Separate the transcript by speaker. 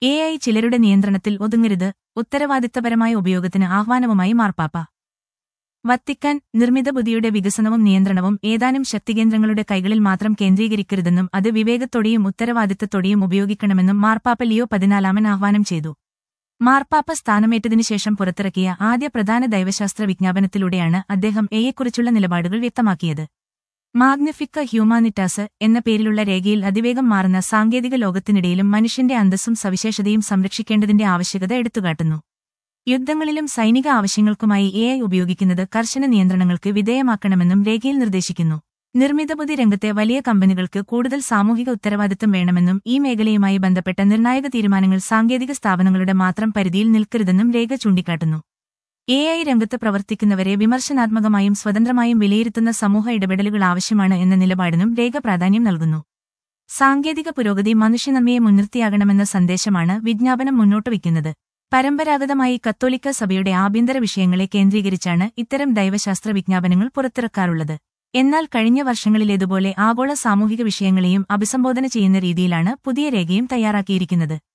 Speaker 1: AI ചിലരുടെ നിയന്ത്രണത്തിൽ ഒതുങ്ങരുത്, ഉത്തരവാദിത്തപരമായ ഉപയോഗത്തിന് ആഹ്വാനവുമായി മാർപ്പാപ്പ. വത്തിക്കാൻ, നിർമ്മിത ബുദ്ധിയുടെ വികസനവും നിയന്ത്രണവും ഏതാനും ശക്തികേന്ദ്രങ്ങളുടെ കൈകളിൽ മാത്രം കേന്ദ്രീകരിക്കരുതെന്നും അത് വിവേകത്തോടെയും ഉത്തരവാദിത്തത്തോടെയും ഉപയോഗിക്കണമെന്നും മാർപ്പാപ്പ ലിയോ 14 ആഹ്വാനം ചെയ്തു. മാർപ്പാപ്പ സ്ഥാനമേറ്റതിനുശേഷം പുറത്തിറക്കിയ ആദ്യ പ്രധാന ദൈവശാസ്ത്ര വിജ്ഞാപനത്തിലൂടെയാണ് അദ്ദേഹം എയെക്കുറിച്ചുള്ള നിലപാടുകൾ വ്യക്തമാക്കിയത്. മാഗ്നിഫിക്ക ഹ്യൂമാനിറ്റാസ് എന്ന പേരിലുള്ള രേഖയിൽ അതിവേഗം മാറുന്ന സാങ്കേതിക ലോകത്തിനിടയിലും മനുഷ്യന്റെ അന്തസ്സും സവിശേഷതയും സംരക്ഷിക്കേണ്ടതിന്റെ ആവശ്യകത എടുത്തുകാട്ടുന്നു. യുദ്ധങ്ങളിലും സൈനിക ആവശ്യങ്ങൾക്കുമായി AI ഉപയോഗിക്കുന്നത് കർശന നിയന്ത്രണങ്ങൾക്ക് വിധേയമാക്കണമെന്നും രേഖയിൽ നിർദ്ദേശിക്കുന്നു. നിർമ്മിതബുദ്ധി രംഗത്തെ വലിയ കമ്പനികൾക്ക് കൂടുതൽ സാമൂഹിക ഉത്തരവാദിത്തം വേണമെന്നും ഈ മേഖലയുമായി ബന്ധപ്പെട്ട നിർണായക തീരുമാനങ്ങൾ സാങ്കേതിക സ്ഥാപനങ്ങളുടെ മാത്രം പരിധിയിൽ നിൽക്കരുതെന്നും രേഖ ചൂണ്ടിക്കാട്ടുന്നു. AI രംഗത്ത് പ്രവർത്തിക്കുന്നവരെ വിമർശനാത്മകമായും സ്വതന്ത്രമായും വിലയിരുത്തുന്ന സമൂഹ ഇടപെടലുകൾ ആവശ്യമാണ് എന്ന നിലപാടിനും രേഖ പ്രാധാന്യം നൽകുന്നു. സാങ്കേതിക പുരോഗതി മനുഷ്യനന്മയെ മുൻനിർത്തിയാകണമെന്ന സന്ദേശമാണ് വിജ്ഞാപനം മുന്നോട്ടുവയ്ക്കുന്നത്. പരമ്പരാഗതമായി കത്തോലിക്ക സഭയുടെ ആഭ്യന്തര വിഷയങ്ങളെ കേന്ദ്രീകരിച്ചാണ് ഇത്തരം ദൈവശാസ്ത്ര വിജ്ഞാപനങ്ങൾ പുറത്തിറക്കാറുള്ളത്. എന്നാൽ കഴിഞ്ഞ വർഷങ്ങളിലേതുപോലെ ആഗോള സാമൂഹിക വിഷയങ്ങളെയും അഭിസംബോധന ചെയ്യുന്ന രീതിയിലാണ് പുതിയ രേഖയും തയ്യാറാക്കിയിരിക്കുന്നത്.